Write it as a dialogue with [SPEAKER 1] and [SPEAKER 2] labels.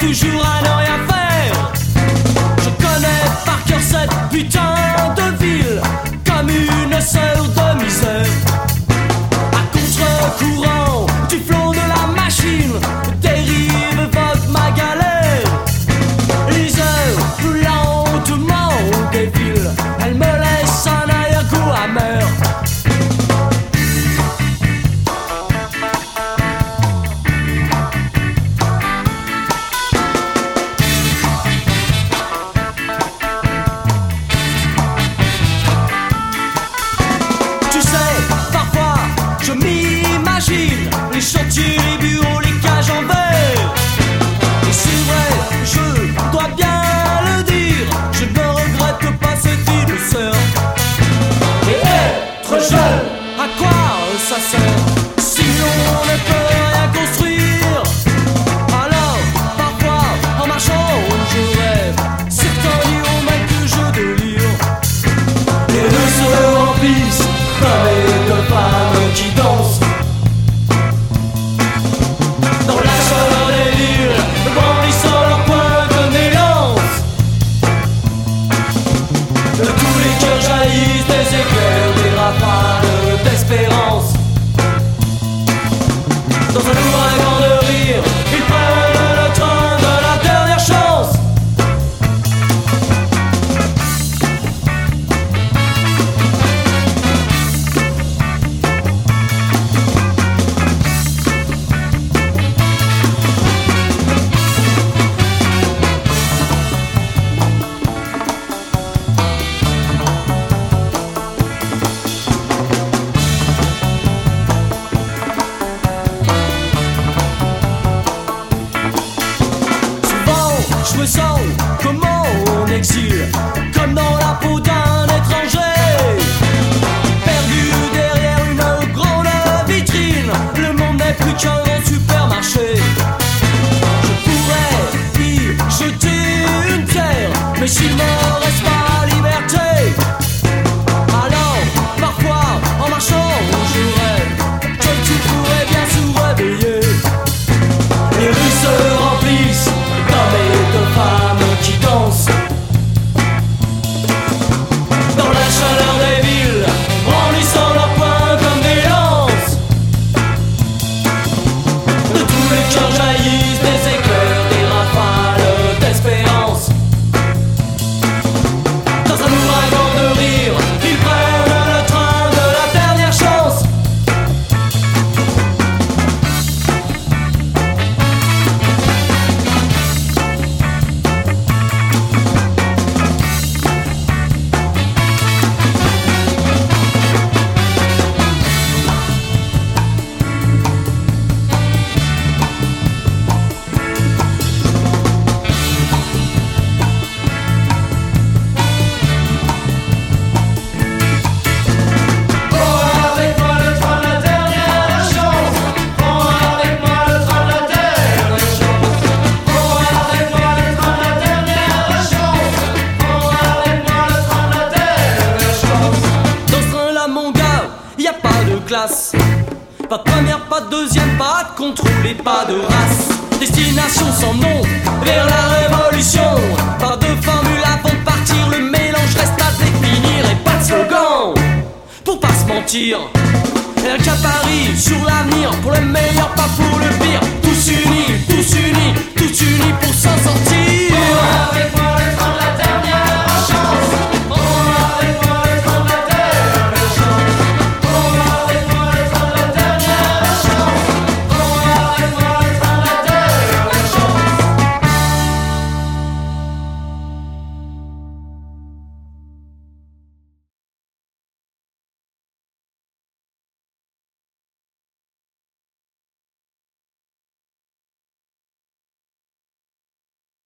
[SPEAKER 1] toujours à ne rien faire. Je connais par cœur cette putain de ville comme une sœur de misère. À contre-courant du flot de la machine, dérive vogue ma galère. Les heures plus lentement défilent, elles me laissent un arrière-goût amer. Les chantiers, les bureaux, les cages en verre. Et c'est vrai, je dois bien le dire, je ne regrette pas cette vie de sœur. Et être jeune, à quoi ça sert si on ne peut rien construire? Alors, parfois, en marchant, je rêve. Certains diront même que je délire. Les rues se remplissent d'hommes et de femmes qui dansent. Des éclairs, des rafales d'espérance. Dans un ouragan de rire, ils prennent le train de la dernière chance. Je me sens comme en exil, comme dans la peau d'un étranger, perdu derrière une grande vitrine. Le monde n'est plus qu'un grand supermarché. Je pourrais y jeter une pierre, mais s'il me reste pas la liberté, alors parfois en marchant je rêve que tu pourrais bien se réveiller. Les rues se remplissent d'hommes et de femmes qui dansent dans la chaleur des villes, brandissant leurs poings comme des lances. De tous les cœurs jaillissent des éclairs, des rafales d'espérance. Dans un ouragan de rire, ils prennent le train de la dernière chance. Pas de première, pas de deuxième, pas de contrôle et pas de race. Destination sans nom, vers la révolution. Pas de formule avant de partir, le mélange reste à définir. Et pas de slogan, pour pas se mentir. Rien qu'à Paris, sur l'avenir, pour le meilleur, pas pour le pire. Tous unis, tous unis, tous unis pour s'en sortir. Avec moi,